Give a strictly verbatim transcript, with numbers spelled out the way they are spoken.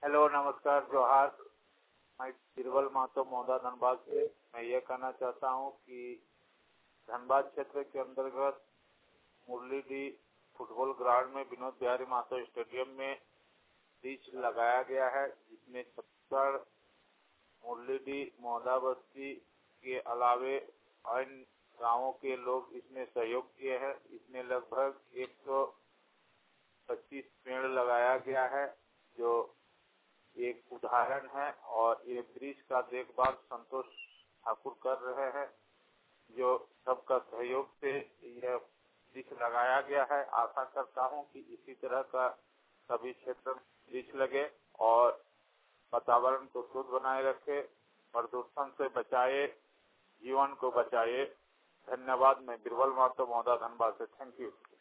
Hello, नमस्कार, जोहार। मैं बीरबल महतो मौदा धनबाद से। मैं ये कहना चाहता हूँ कि धनबाद क्षेत्र के अंतर्गत मुरलीडी फुटबॉल ग्राउंड में विनोद बिहारी महतो स्टेडियम में पिच लगाया गया है, जिसमें छत्तीसगढ़ मुरलीडी मौदा बस्ती के अलावे अन्य गांवों के लोग इसमें सहयोग किए हैं। इसमें लगभग एक सौ पच्चीस पेड़ लगाया गया है, जो एक उदाहरण है। और ये ब्रिज का देखभाल संतोष ठाकुर कर रहे हैं, जो सबका सहयोग से यह ब्रिज लगाया गया है। आशा करता हूं कि इसी तरह का सभी क्षेत्र में ब्रिज लगे और वातावरण को शुद्ध बनाए रखे, प्रदूषण से बचाए, जीवन को बचाए। धन्यवाद। मैं बीरबल महतो मौदा धनबाद से। Thank you.